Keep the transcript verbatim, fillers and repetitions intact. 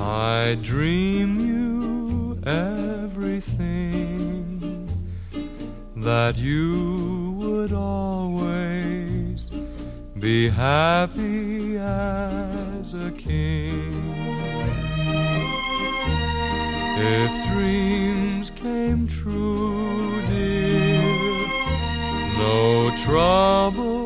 I dream you everything, that you would always be happy as a king. If dreams came true, dear, no trouble